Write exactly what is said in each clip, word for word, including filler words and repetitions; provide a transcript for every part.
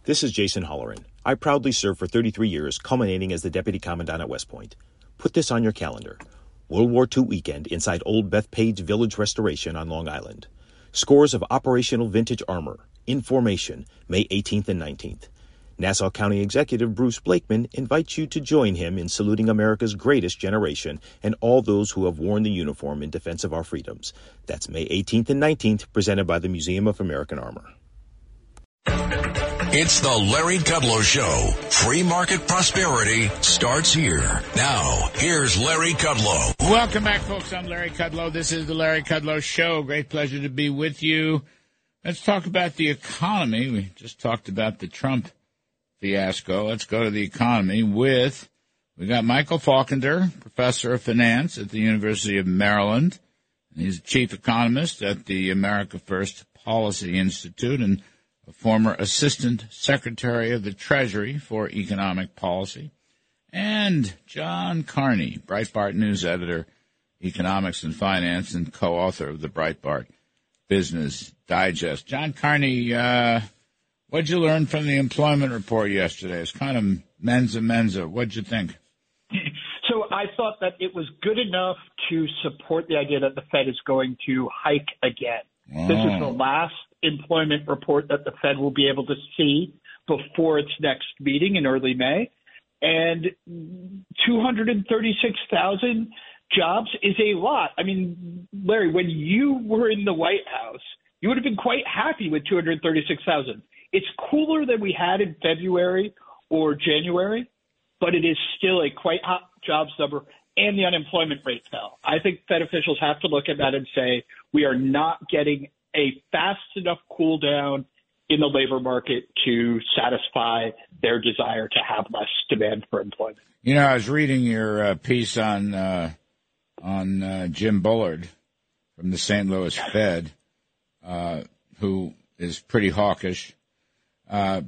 This is Jason Holleran. I proudly served for thirty-three years, culminating as the Deputy Commandant at West Point. Put this on your calendar. World War Two weekend inside Old Bethpage Village Restoration on Long Island. Scores of operational vintage armor. In formation, May eighteenth and nineteenth. Nassau County Executive Bruce Blakeman invites you to join him in saluting America's greatest generation and all those who have worn the uniform in defense of our freedoms. That's May eighteenth and nineteenth, presented by the Museum of American Armor. It's the Larry Kudlow Show. Free market prosperity starts here. Now, here's Larry Kudlow. Welcome back, folks. I'm Larry Kudlow. This is the Larry Kudlow Show. Great pleasure to be with you. Let's talk about the economy. We just talked about the Trump fiasco. Let's go to the economy with, we got Michael Faulkender, professor of finance at the University of Maryland. He's chief economist at the America First Policy Institute and a former assistant secretary of the Treasury for economic policy. And John Carney, Breitbart news editor, economics and finance, and co-author of the Breitbart Business Digest. John Carney, uh, what'd you learn from the employment report yesterday? It's kind of menza menza. What'd you think? So I thought that it was good enough to support the idea that the Fed is going to hike again. Oh. This is the last employment report that the Fed will be able to see before its next meeting in early May. And two hundred thirty-six thousand jobs is a lot. I mean, Larry, when you were in the White House, you would have been quite happy with two hundred thirty-six thousand. It's cooler than we had in February or January, but it is still a quite hot jobs number, and the unemployment rate fell. I think Fed officials have to look at that and say, we are not getting a fast enough cool down in the labor market to satisfy their desire to have less demand for employment. You know, I was reading your uh, piece on uh, on uh, Jim Bullard from the Saint Louis Fed, uh, who is pretty hawkish. Uh,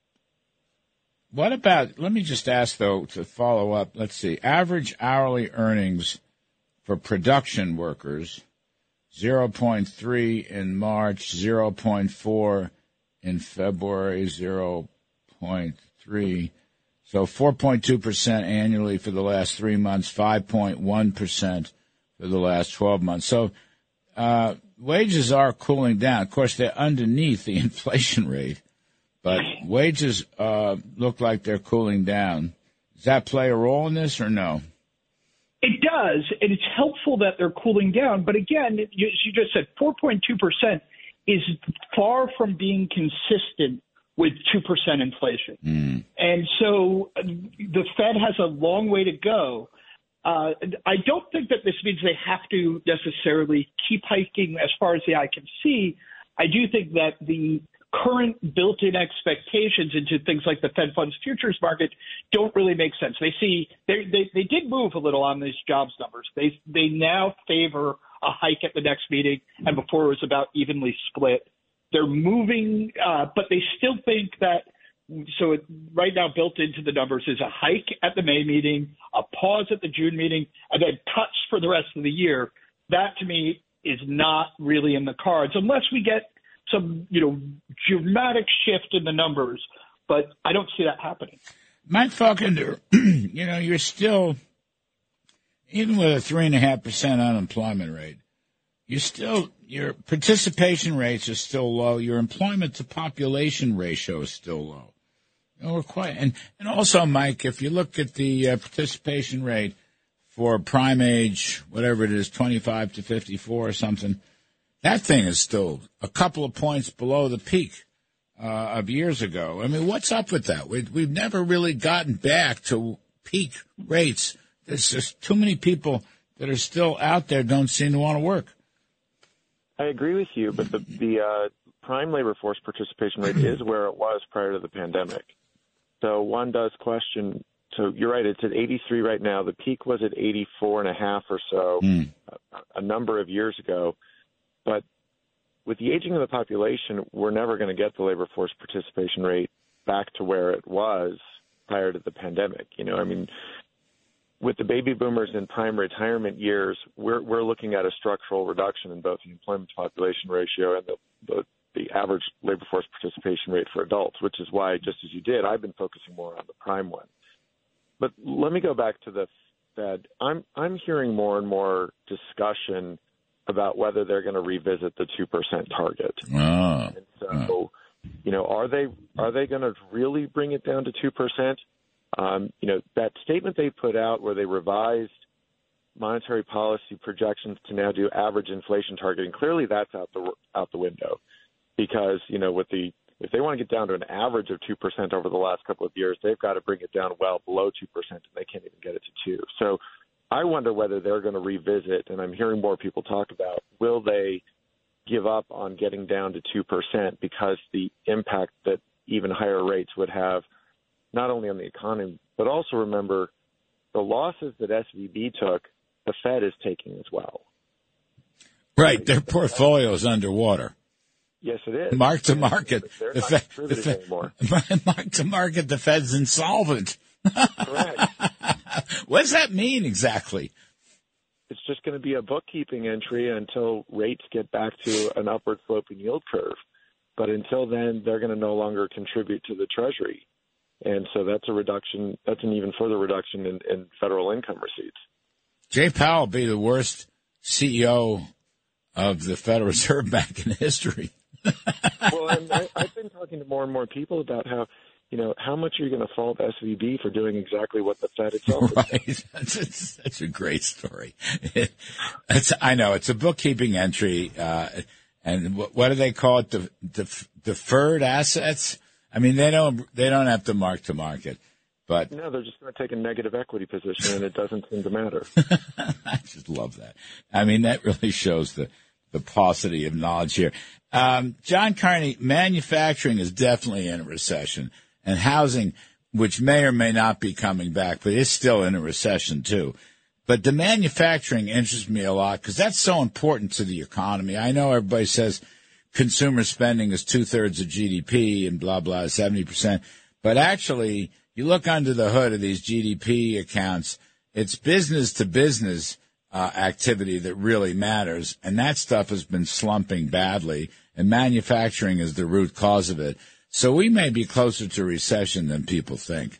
what about, let me just ask, though, to follow up, let's see, average hourly earnings for production workers, zero point three in March, zero point four in February, zero point three. So four point two percent annually for the last three months, five point one percent for the last twelve months. So uh, wages are cooling down. Of course, they're underneath the inflation rate, but wages uh, look like they're cooling down. Does that play a role in this or no? It does, and it's helpful that they're cooling down. But again, you, you just said four point two percent is far from being consistent with two percent inflation. Mm. And so uh, the Fed has a long way to go. Uh, I don't think that this means they have to necessarily keep hiking as far as the eye can see. I do think that the current built-in expectations into things like the Fed funds futures market don't really make sense. They see they, they they did move a little on these jobs numbers. They they now favor a hike at the next meeting, and before it was about evenly split. They're moving, uh, but they still think that. So it, right now, built into the numbers is a hike at the May meeting, a pause at the June meeting, and then cuts for the rest of the year. That to me is not really in the cards unless we get some, you know, dramatic shift in the numbers, but I don't see that happening. Mike Faulkender, you know, you're still, even with a three and a half percent unemployment rate, you still, your participation rates are still low. Your employment to population ratio is still low. You know, we're quite, and, and also, Mike, if you look at the uh, participation rate for prime age, whatever it is, twenty-five to fifty-four or something, that thing is still a couple of points below the peak uh, of years ago. I mean, what's up with that? We, we've never really gotten back to peak rates. There's just too many people that are still out there don't seem to want to work. I agree with you, but the, the uh, prime labor force participation rate is where it was prior to the pandemic. So one does question. So you're right, it's at eighty-three right now. The peak was at eighty-four and a half or so mm. a, a number of years ago. But with the aging of the population, we're never going to get the labor force participation rate back to where it was prior to the pandemic. You know, I mean, with the baby boomers in prime retirement years, we're we're looking at a structural reduction in both the employment to population ratio and the, the the average labor force participation rate for adults, which is why, just as you did, I've been focusing more on the prime one. But let me go back to the Fed. I'm I'm hearing more and more discussion about whether they're going to revisit the two percent target. Oh, and so, oh. you know, are they are they going to really bring it down to two percent? Um, you know, that statement they put out where they revised monetary policy projections to now do average inflation targeting, clearly that's out the out the window, because, you know, with the if they want to get down to an average of two percent over the last couple of years, they've got to bring it down well below two percent, and they can't even get it to two. So I wonder whether they're going to revisit, and I'm hearing more people talk about, will they give up on getting down to two percent because the impact that even higher rates would have not only on the economy, but also remember the losses that S V B took, the Fed is taking as well. Right, their portfolio is underwater. Yes, it is. Mark to market. They're the not Fed, contributing the Fed, anymore. Mark to market, the Fed's insolvent. Correct. What does that mean exactly? It's just going to be a bookkeeping entry until rates get back to an upward sloping yield curve. But until then, they're going to no longer contribute to the Treasury. And so that's a reduction. That's an even further reduction in, in federal income receipts. Jay Powell be the worst C E O of the Federal Reserve Bank in history. Well, and I, I've been talking to more and more people about how, you know, how much are you going to fault S V B for doing exactly what the Fed itself is right. doing? That's, that's a great story. It, it's, I know it's a bookkeeping entry, uh, and what, what do they call it? The, the deferred assets. I mean, they don't they don't have to mark to market, but no, they're just going to take a negative equity position, and it doesn't seem to matter. I just love that. I mean, that really shows the the paucity of knowledge here. Um, John Carney, manufacturing is definitely in a recession, and housing, which may or may not be coming back, but it's still in a recession too. But the manufacturing interests me a lot because that's so important to the economy. I know everybody says consumer spending is two-thirds of G D P and blah, blah, seventy percent. But actually, you look under the hood of these G D P accounts, it's business-to-business uh, activity that really matters, and that stuff has been slumping badly, and manufacturing is the root cause of it. So we may be closer to recession than people think.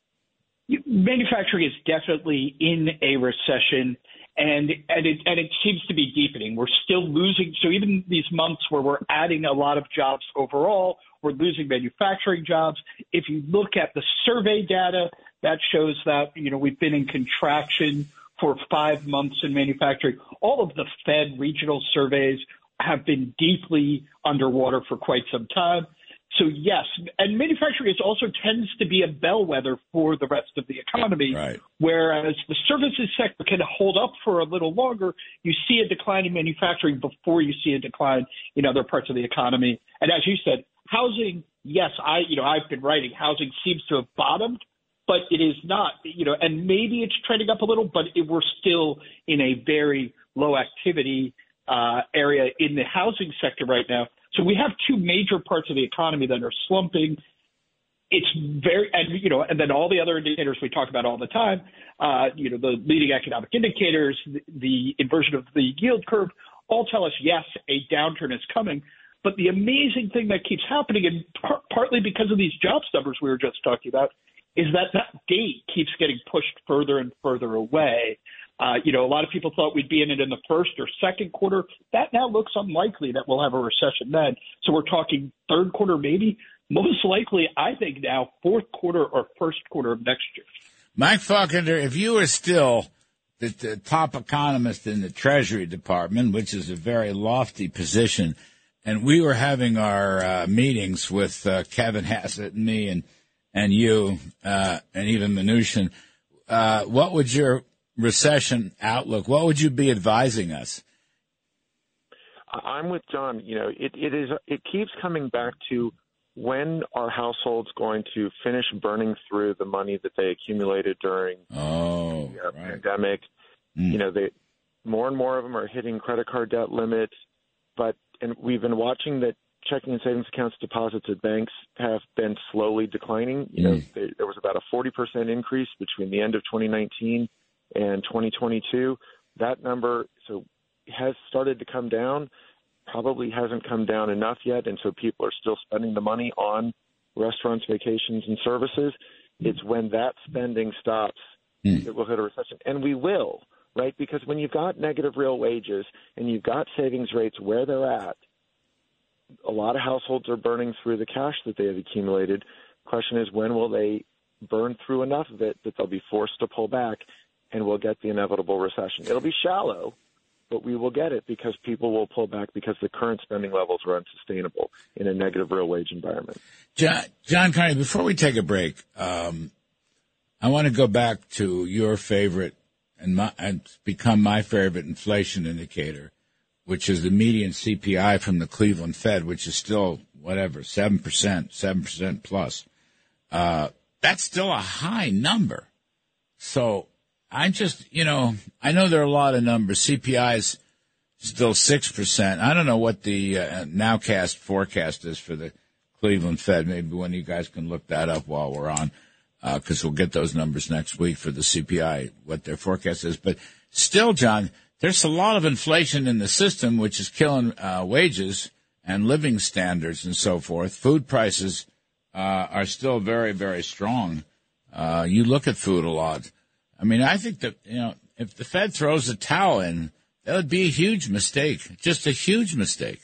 Manufacturing is definitely in a recession. And and it and it seems to be deepening. We're still losing. So even these months where we're adding a lot of jobs overall, we're losing manufacturing jobs. If you look at the survey data, that shows that, you know, we've been in contraction for five months in manufacturing. All of the Fed regional surveys have been deeply underwater for quite some time. So, yes, and manufacturing is also tends to be a bellwether for the rest of the economy, right. Whereas the services sector can hold up for a little longer. You see a decline in manufacturing before you see a decline in other parts of the economy. And as you said, housing, yes, I, you know, I've been writing, housing seems to have bottomed, but it is not, you know, and maybe it's trending up a little, but it, we're still in a very low activity uh, area in the housing sector right now. So we have two major parts of the economy that are slumping. It's very, and you know, and then all the other indicators we talk about all the time, uh, you know, the leading economic indicators, the, the inversion of the yield curve, all tell us, yes, a downturn is coming. But the amazing thing that keeps happening, and par- partly because of these jobs numbers we were just talking about, is that that date keeps getting pushed further and further away. Uh, you know, a lot of people thought we'd be in it in the first or second quarter. That now looks unlikely that we'll have a recession then. So we're talking third quarter maybe. Most likely, I think now, fourth quarter or first quarter of next year. Mike Faulkner, if you were still the, the top economist in the Treasury Department, which is a very lofty position, and we were having our uh, meetings with uh, Kevin Hassett and me and, and you uh, and even Mnuchin, uh, what would your recession outlook, what would you be advising us? I'm with John. You know, it, it is. It keeps coming back to when are households going to finish burning through the money that they accumulated during oh, the uh, right. pandemic. Mm. You know, they more and more of them are hitting credit card debt limits, but and we've been watching that checking and savings accounts deposits at banks have been slowly declining. You mm. know, they, there was about a forty percent increase between the end of twenty nineteen and twenty twenty-two. That number so has started to come down. probably hasn't come down enough yet, and so people are still spending the money on restaurants, vacations, and services. It's when that spending stops mm. that we'll hit a recession, and we will, right? Because when you've got negative real wages and you've got savings rates where they're at, a lot of households are burning through the cash that they have accumulated. Question is, when will they burn through enough of it that they'll be forced to pull back, and we'll get the inevitable recession? It'll be shallow, but we will get it because people will pull back because the current spending levels are unsustainable in a negative real wage environment. John, John Carney, before we take a break, um, I want to go back to your favorite and, my, and become my favorite inflation indicator, which is the median C P I from the Cleveland Fed, which is still, whatever, seven percent, seven percent plus. Uh, that's still a high number. So I just, you know, I know there are a lot of numbers. C P I is still six percent. I don't know what the uh, nowcast forecast is for the Cleveland Fed. Maybe one of you guys can look that up while we're on, because uh, we'll get those numbers next week for the C P I, what their forecast is. But still, John, there's a lot of inflation in the system, which is killing uh, wages and living standards and so forth. Food prices uh, are still very, very strong. Uh, you look at food a lot. I mean, I think that, you know, if the Fed throws a towel in, that would be a huge mistake, just a huge mistake.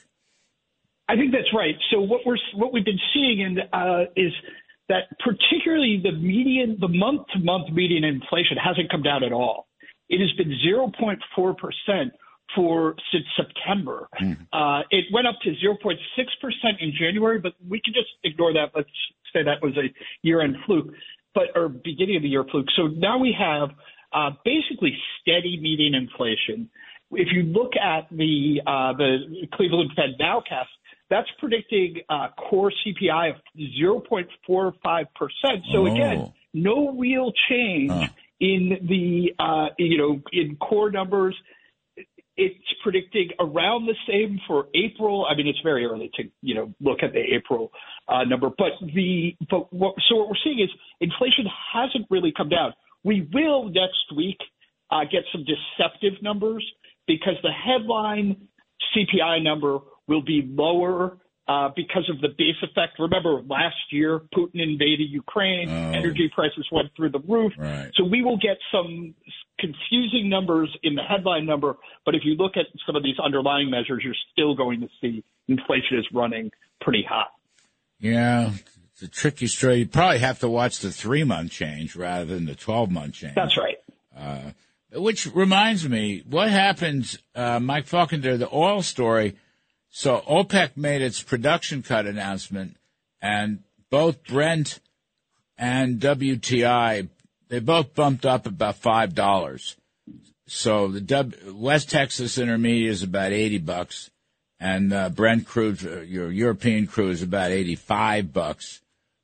I think that's right. So what we're what we've been seeing in, uh, is that particularly the median, the month-to-month median inflation hasn't come down at all. It has been zero point four percent for since September. Mm-hmm. Uh, it went up to zero point six percent in January, but we can just ignore that. Let's say that was a year-end fluke, but or beginning of the year fluke. So now we have uh, basically steady median inflation. If you look at the uh, the Cleveland Fed nowcast, that's predicting uh, core C P I of zero point four five percent. So oh. again, no real change. Huh. In the, uh, you know, in core numbers, it's predicting around the same for April. I mean, it's very early to, you know, look at the April uh, number. But the, but what, so what we're seeing is inflation hasn't really come down. We will next week uh, get some deceptive numbers because the headline C P I number will be lower Uh, because of the base effect. Remember, last year, Putin invaded Ukraine, oh. energy prices went through the roof. Right. So we will get some confusing numbers in the headline number, but if you look at some of these underlying measures, you're still going to see inflation is running pretty hot. Yeah, it's a tricky story. You probably have to watch the three-month change rather than the twelve-month change. That's right. Uh, which reminds me, what happens, uh, Mike Falconer, the oil story. So OPEC made its production cut announcement, and both Brent and W T I, they both bumped up about five dollars. So the w- West Texas Intermediate is about eighty bucks, and uh, Brent crude, uh, your European crude, is about eighty-five bucks.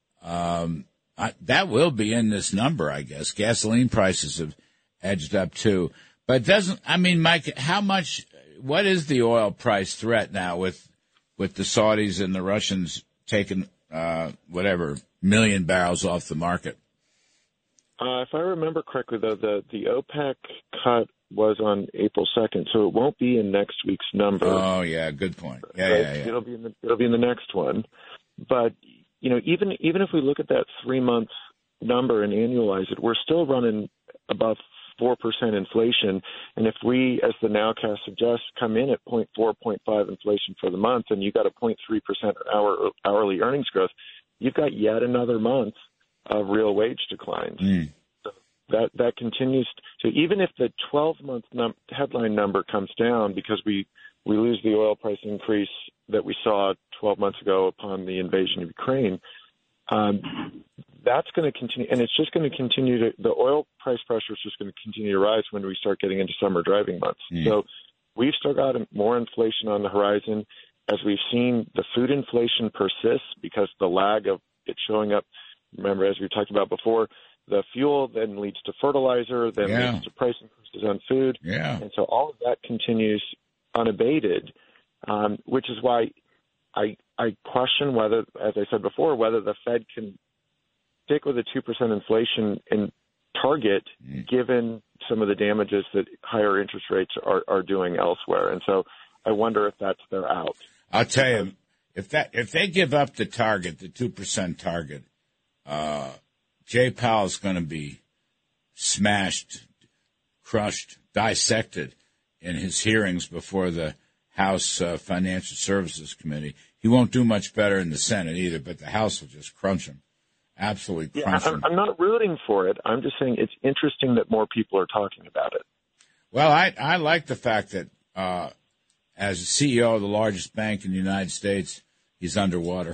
Um, I, that will be in this number, I guess. Gasoline prices have edged up too, but it doesn't. I mean, Mike, how much? What is the oil price threat now with with the Saudis and the Russians taking uh, whatever million barrels off the market? Uh, if I remember correctly, though, the the OPEC cut was on April second, so it won't be in next week's number. Oh yeah, good point. Yeah, right? yeah, yeah. It'll be in the it'll be in the next one. But you know, even even if we look at that three month number and annualize it, we're still running above four percent inflation. And if we, as the nowcast suggests, come in at zero point four, zero point five inflation for the month, and you've got a zero point three percent hour, hourly earnings growth, you've got yet another month of real wage declines. Mm. So that, that continues. To, even if the twelve-month num- headline number comes down because we, we lose the oil price increase that we saw twelve months ago upon the invasion of Ukraine, um, that's going to continue, and it's just going to continue to, the oil price pressure is just going to continue to rise when we start getting into summer driving months. Mm. So we've still got more inflation on the horizon. As we've seen, the food inflation persists because the lag of it showing up, remember, as we talked about before, the fuel then leads to fertilizer, then yeah. leads to price increases on food. Yeah. And so all of that continues unabated, um, which is why I, I question whether, as I said before, whether the Fed can stick with a two percent inflation in target, mm. given some of the damages that higher interest rates are, are doing elsewhere. And so I wonder if that's their out. I'll tell you, if that if they give up the target, the two percent target, uh, Jay Powell's going to be smashed, crushed, dissected in his hearings before the House uh, Financial Services Committee. He won't do much better in the Senate either, but the House will just crunch him. Absolutely crunch yeah, him. I'm not rooting for it. I'm just saying it's interesting that more people are talking about it. Well, I, I like the fact that uh, as C E O of the largest bank in the United States, he's underwater.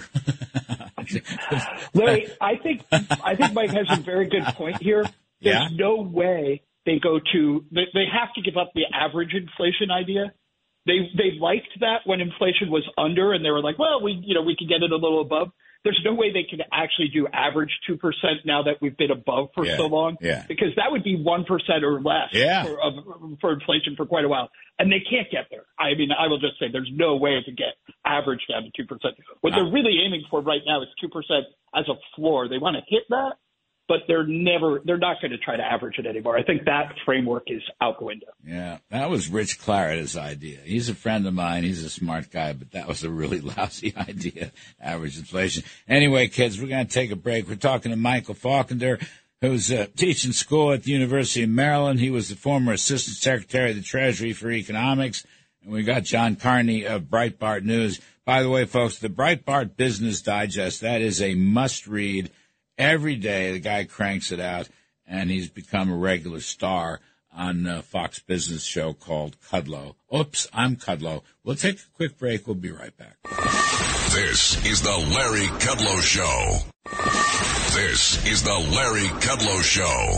Larry, I think I think Mike has a very good point here. There's Yeah? no way they go to they, they have to give up the average inflation idea. They they liked that when inflation was under, and they were like, well, we you know we could get it a little above. There's no way they can actually do average two percent now that we've been above for Yeah, so long, yeah. because that would be one percent or less Yeah. for, of, for inflation for quite a while, and they can't get there. I mean, I will just say there's no way to get average down to two percent. What they're really aiming for right now is two percent as a floor. They want to hit that, but they're never, they're not going to try to average it anymore. I think that framework is out the window. Yeah, that was Rich Clarett's idea. He's a friend of mine. He's a smart guy, but that was a really lousy idea, average inflation. Anyway, kids, we're going to take a break. We're talking to Michael Faulkner, who's uh, teaching school at the University of Maryland. He was the former Assistant Secretary of the Treasury for Economics. And we got John Carney of Breitbart News. By the way, folks, the Breitbart Business Digest, that is a must-read. Every day, the guy cranks it out, and he's become a regular star on a Fox Business show called Kudlow. Oops, I'm Kudlow. We'll take a quick break. We'll be right back. This is the Larry Kudlow Show. This is the Larry Kudlow Show.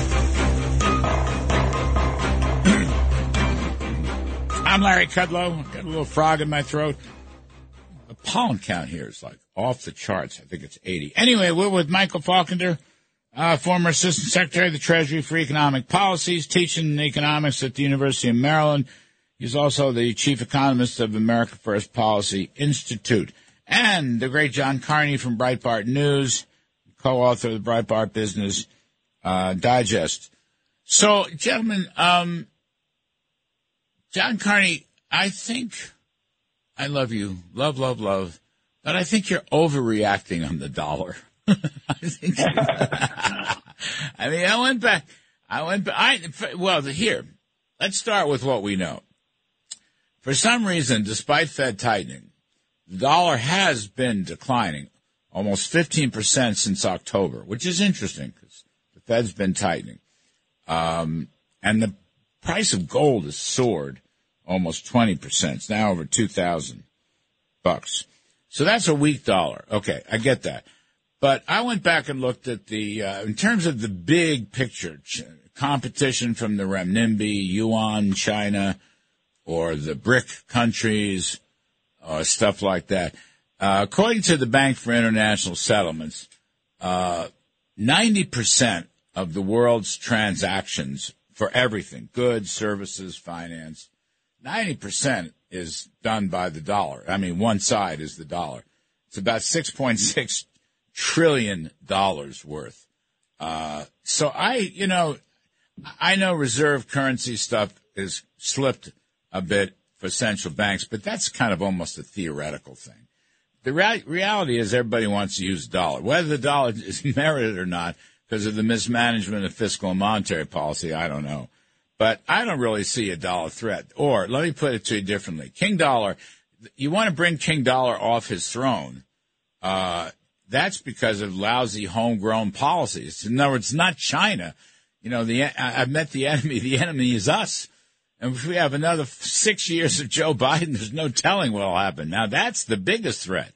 I'm Larry Kudlow. Got a little frog in my throat. The pollen count here is like off the charts. I think it's eighty. Anyway, we're with Michael Faulkner, uh, former Assistant Secretary of the Treasury for Economic Policies, teaching economics at the University of Maryland. He's also the chief economist of America First Policy Institute. And the great John Carney from Breitbart News, co-author of the Breitbart Business uh, Digest. So, gentlemen, um, John Carney, I think I love you, love, love, love, but I think you're overreacting on the dollar. I think. I mean, I went back. I went back. I, well, here, let's start with what we know. For some reason, despite Fed tightening, the dollar has been declining almost fifteen percent since October, which is interesting because the Fed's been tightening. Um, and the price of gold has soared almost twenty percent. It's now over two thousand bucks. So that's a weak dollar. Okay, I get that. But I went back and looked at the, uh, in terms of the big picture, ch- competition from the renminbi, yuan, China, or the BRIC countries, or stuff like that. Uh, according to the Bank for International Settlements, uh, ninety percent of the world's transactions for everything, goods, services, finance, ninety percent is done by the dollar. I mean, one side is the dollar. It's about six point six trillion dollars worth. Uh, so I, you know, I know reserve currency stuff is slipped a bit for central banks, but that's kind of almost a theoretical thing. The rea- reality is everybody wants to use the dollar, whether the dollar is merited or not because of the mismanagement of fiscal and monetary policy. I don't know. But I don't really see a dollar threat. Or let me put it to you differently. King Dollar, you want to bring King Dollar off his throne. Uh, that's because of lousy homegrown policies. In other words, it's not China. You know, the I, I've met the enemy. The enemy is us. And if we have another six years of Joe Biden, there's no telling what will happen. Now, that's the biggest threat.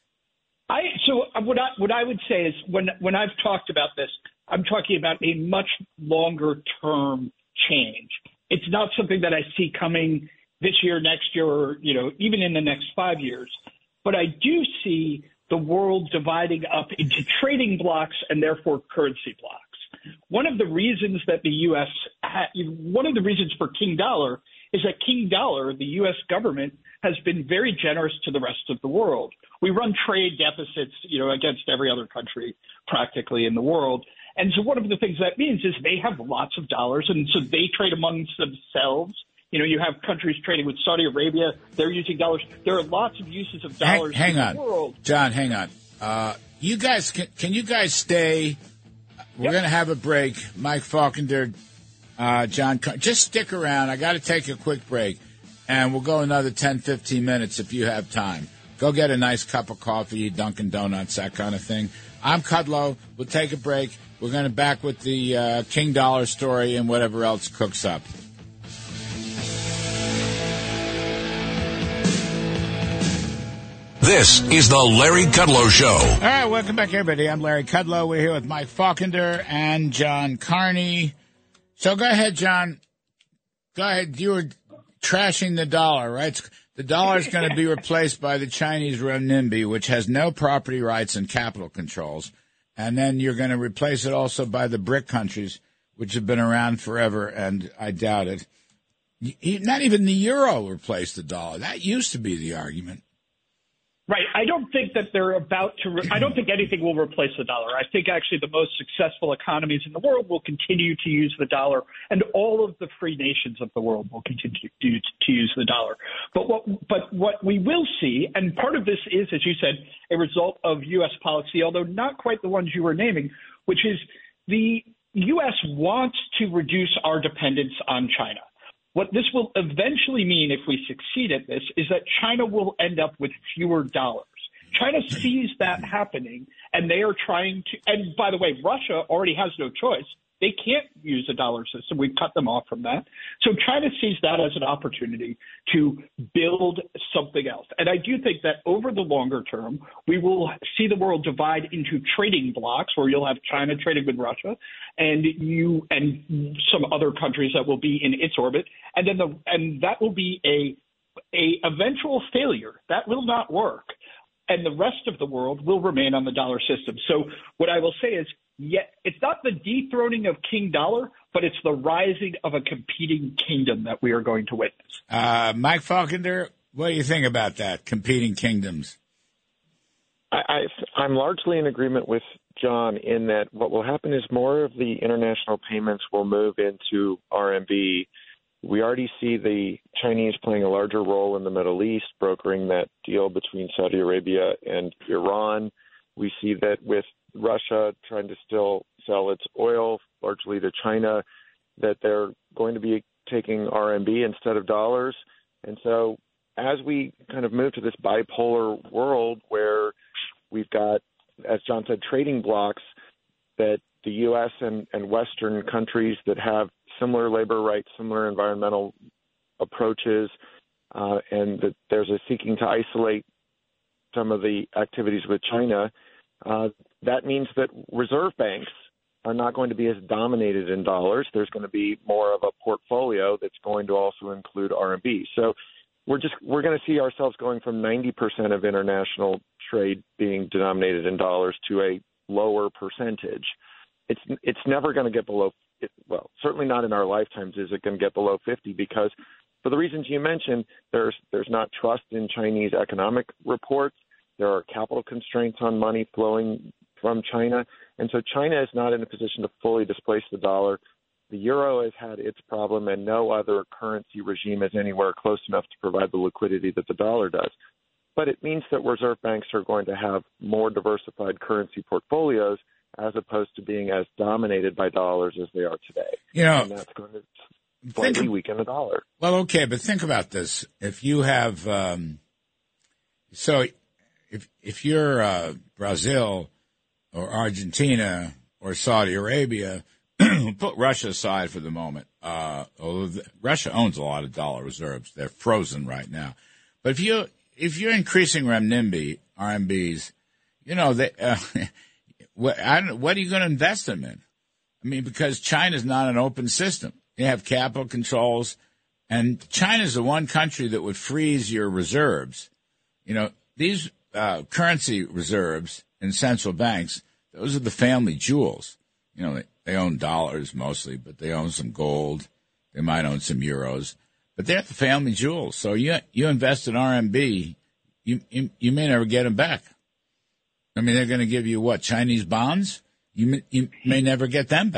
I so what I what I would say is when when I've talked about this, I'm talking about a much longer term change. It's not something that I see coming this year, next year, or you know, even in the next five years. But I do see the world dividing up into trading blocks and therefore currency blocks. One of the reasons that the U S ha- one of the reasons for King Dollar is that King Dollar, the U S government, has been very generous to the rest of the world. We run trade deficits, you know, against every other country practically in the world. And so one of the things that means is they have lots of dollars, and so they trade amongst themselves You know, you have countries trading with Saudi Arabia. They're using dollars. There are lots of uses of dollars hang, hang in on. the world. John, hang on. Uh, you guys, can, can you guys stay? We're Yep. going to have a break. Mike Falkender, uh, John, just stick around. I got to take a quick break, and we'll go another ten, fifteen minutes if you have time. Go get a nice cup of coffee, Dunkin' Donuts, that kind of thing. I'm Kudlow. We'll take a break. We're going to back with the uh, King Dollar story and whatever else cooks up. This is the Larry Kudlow Show. All right, welcome back, everybody. I'm Larry Kudlow. We're here with Mike Falkender and John Carney. So go ahead, John. Go ahead. You were trashing the dollar, right? The dollar is going to be replaced by the Chinese renminbi, which has no property rights and capital controls. And then you're going to replace it also by the BRIC countries, which have been around forever, and I doubt it. Not even the euro replaced the dollar. That used to be the argument. Right. I don't think that they're about to re- – I don't think anything will replace the dollar. I think actually the most successful economies in the world will continue to use the dollar, and all of the free nations of the world will continue to, to use the dollar. But what, but what we will see, and part of this is, as you said, a result of U S policy, although not quite the ones you were naming, which is the U S wants to reduce our dependence on China. What this will eventually mean, if we succeed at this, is that China will end up with fewer dollars. China sees that happening, and they are trying to – and by the way, Russia already has no choice. They can't use a dollar system. We've cut them off from that. So China sees that as an opportunity to build something else. And I do think that over the longer term, we will see the world divide into trading blocks where you'll have China trading with Russia and you and some other countries that will be in its orbit. And then the and that will be a a eventual failure. That will not work. And the rest of the world will remain on the dollar system. So what I will say is, yet it's not the dethroning of King Dollar, but it's the rising of a competing kingdom that we are going to witness. Uh, Mike Falkender, what do you think about that, competing kingdoms? I, I, I'm largely in agreement with John in that what will happen is more of the international payments will move into R M B. We already see the Chinese playing a larger role in the Middle East, brokering that deal between Saudi Arabia and Iran. We see that with Russia trying to still sell its oil largely to China, that they're going to be taking R M B instead of dollars. And so as we kind of move to this bipolar world where we've got, as John said, trading blocks that the U S and, and Western countries that have similar labor rights, similar environmental approaches, uh, and that there's a seeking to isolate some of the activities with China, uh, that means that reserve banks are not going to be as dominated in dollars. There's going to be more of a portfolio that's going to also include R M B. So we're just we're going to see ourselves going from ninety percent of international trade being denominated in dollars to a lower percentage. It's it's never going to get below, well, certainly not in our lifetimes is it going to get below fifty, because for the reasons you mentioned, there's there's not trust in Chinese economic reports. There are capital constraints on money flowing from China. And so China is not in a position to fully displace the dollar. The euro has had its problem, and no other currency regime is anywhere close enough to provide the liquidity that the dollar does. But it means that reserve banks are going to have more diversified currency portfolios as opposed to being as dominated by dollars as they are today. You know, and that's going to slightly weaken the dollar. Well, okay, but think about this. If you have um, – so if if you're uh, Brazil or Argentina or Saudi Arabia, put Russia aside for the moment. Uh, although the, Russia owns a lot of dollar reserves. They're frozen right now. But if, you, if you're increasing renminbi, R M Bs, you know, they, uh, what, I don't, what are you going to invest them in? I mean, because China's not an open system. You have capital controls, and China's the one country that would freeze your reserves. You know, these uh, currency reserves in central banks, those are the family jewels. You know, they, they own dollars mostly, but they own some gold. They might own some euros, but they're the family jewels. So you you invest in R M B, you you, you may never get them back. I mean, they're going to give you what, Chinese bonds? You you may never get them back.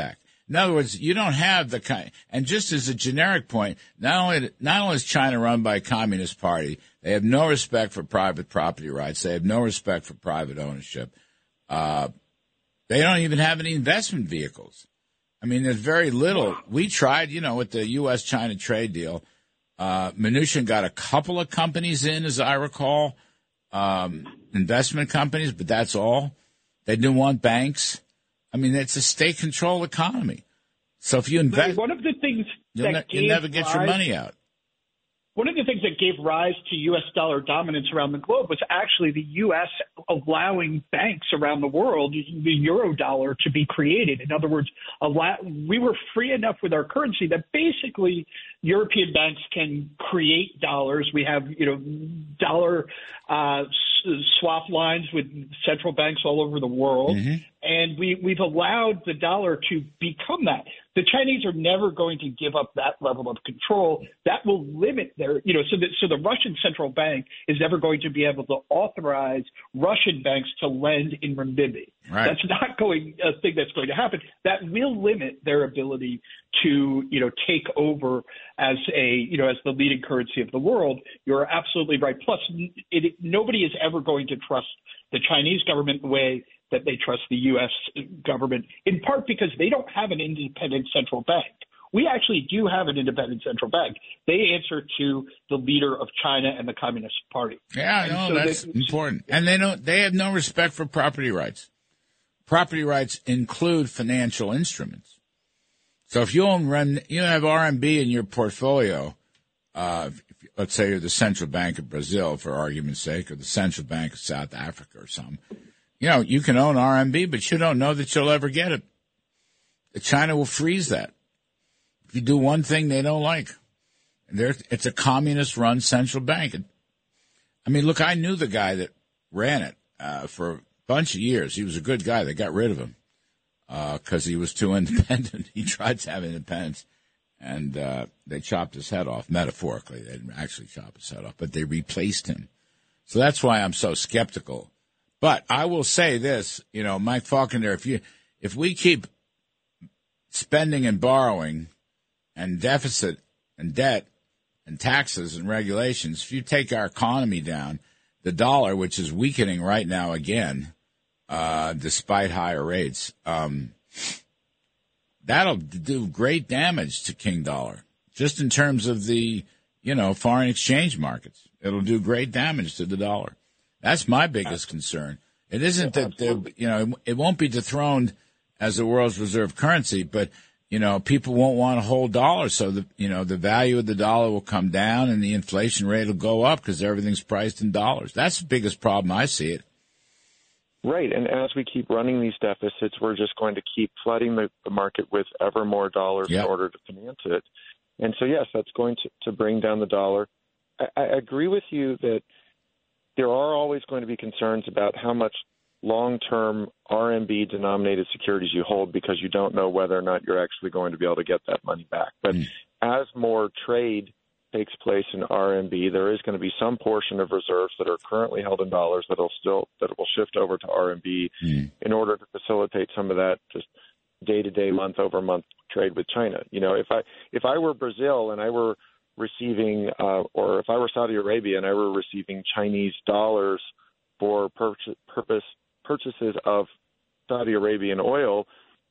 In other words, you don't have the kind. And just as a generic point, not only not only is China run by a communist party, they have no respect for private property rights. They have no respect for private ownership. Uh, they don't even have any investment vehicles. I mean, there's very little. We tried, you know, with the U S China trade deal. Uh, Mnuchin got a couple of companies in, as I recall, um, investment companies, but that's all. They didn't want banks. I mean, it's a state-controlled economy. So if you invest, one of the things you'll, that ne- gave you'll never get rise, your money out. One of the things that gave rise to U S dollar dominance around the globe was actually the U S allowing banks around the world, the euro dollar, to be created. In other words, allow, we were free enough with our currency that basically European banks can create dollars. We have, you know, dollar uh, swap lines with central banks all over the world. Mm-hmm. And we, we've allowed the dollar to become that. The Chinese are never going to give up that level of control. That will limit their, you know, so, that, so the Russian central bank is never going to be able to authorize Russian banks to lend in renminbi. Right. That's not going a thing that's going to happen. That will limit their ability to, you know, take over as a, you know, as the leading currency of the world. You're absolutely right. Plus, it, it, nobody is ever going to trust the Chinese government the way that they trust the U S government, in part because they don't have an independent central bank. We actually do have an independent central bank. They answer to the leader of China and the Communist Party. Yeah, and no, so that's they, important. And they don't. They have no respect for property rights. Property rights include financial instruments. So if you own, rem, you have R M B in your portfolio, uh, if, let's say you're the Central Bank of Brazil, for argument's sake, or the Central Bank of South Africa or something. You know, you can own R M B, but you don't know that you'll ever get it. China will freeze that. If you do one thing they don't like, They're, it's a communist-run central bank. I mean, look, I knew the guy that ran it uh, for a bunch of years. He was a good guy. They got rid of him because uh, he was too independent. He tried to have independence, and uh, they chopped his head off, metaphorically. They didn't actually chop his head off, but they replaced him. So that's why I'm so skeptical. But I will say this, you know, Mike Faulkner, if you if we keep spending and borrowing and deficit and debt and taxes and regulations, if you take our economy down, the dollar, which is weakening right now again, uh, despite higher rates, um, that'll do great damage to King Dollar, just in terms of the, you know, foreign exchange markets. It'll do great damage to the dollar. That's my biggest concern. It isn't that, you know, it won't be dethroned as the world's reserve currency, but, you know, people won't want to hold dollars. So, the, you know, the value of the dollar will come down and the inflation rate will go up because everything's priced in dollars. That's the biggest problem. I see it. Right. And as we keep running these deficits, we're just going to keep flooding the, the market with ever more dollars yep. in order to finance it. And so, yes, that's going to, to bring down the dollar. I, I agree with you that there are always going to be concerns about how much long-term R M B-denominated securities you hold because you don't know whether or not you're actually going to be able to get that money back. But mm. as more trade takes place in R M B, there is going to be some portion of reserves that are currently held in dollars that will still that will shift over to R M B mm. in order to facilitate some of that just day-to-day, month-over-month trade with China. You know, if I if I were Brazil and I were receiving, uh, or if I were Saudi Arabia and I were receiving Chinese dollars for purchase, purpose purchases of Saudi Arabian oil,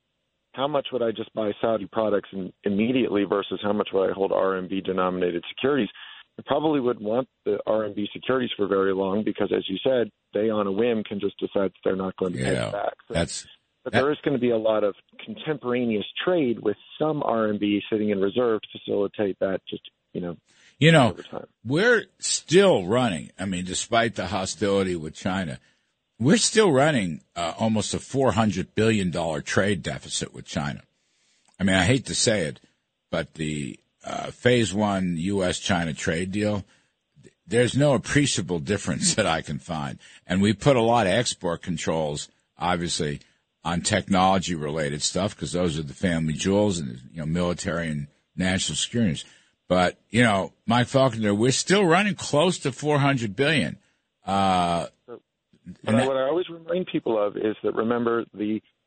how much would I just buy Saudi products in, immediately versus how much would I hold R M B-denominated securities? I probably wouldn't want the R M B securities for very long because, as you said, they on a whim can just decide that they're not going to pay yeah, it back. So, that's, but that, there is going to be a lot of contemporaneous trade with some R M B sitting in reserve to facilitate that just, you know, You know, we're still running, I mean, despite the hostility with China, we're still running uh, almost a four hundred billion dollars trade deficit with China. I mean, I hate to say it, but the uh, phase one U S China trade deal, there's no appreciable difference that I can find. And we put a lot of export controls, obviously, on technology-related stuff because those are the family jewels and, you know, military and national security. But, you know, Mike Faulkner, we're still running close to four hundred billion dollars. Uh, but that, what I always remind people of is that, remember, the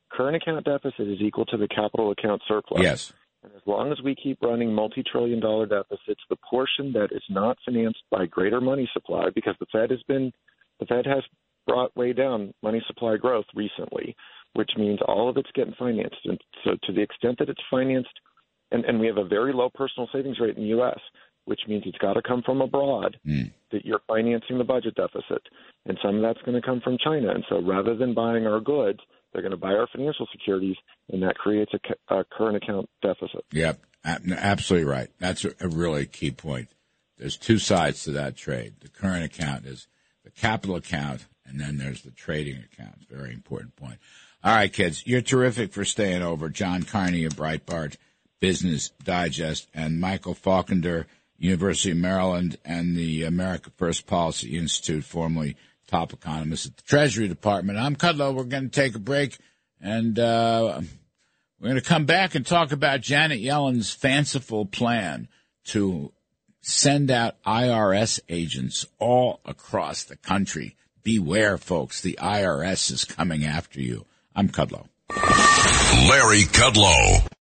current account deficit is equal to the capital account surplus. Yes. And as long as we keep running multi-trillion dollar deficits, the portion that is not financed by greater money supply, because the Fed has been, the Fed has brought way down money supply growth recently, which means all of it's getting financed. And so to the extent that it's financed, and, and we have a very low personal savings rate in the U S, which means it's got to come from abroad, mm. that you're financing the budget deficit. And some of that's going to come from China. And so rather than buying our goods, they're going to buy our financial securities, and that creates a, a current account deficit. Yep, absolutely right. That's a really key point. There's two sides to that trade. The current account is the capital account, and then there's the trading account. Very important point. All right, kids, you're terrific for staying over. John Carney of Breitbart Business Digest, and Michael Faulkender, University of Maryland, and the America First Policy Institute, formerly top economist at the Treasury Department. I'm Kudlow. We're going to take a break, and uh, we're going to come back and talk about Janet Yellen's fanciful plan to send out I R S agents all across the country. Beware, folks. The I R S is coming after you. I'm Kudlow. Larry Kudlow.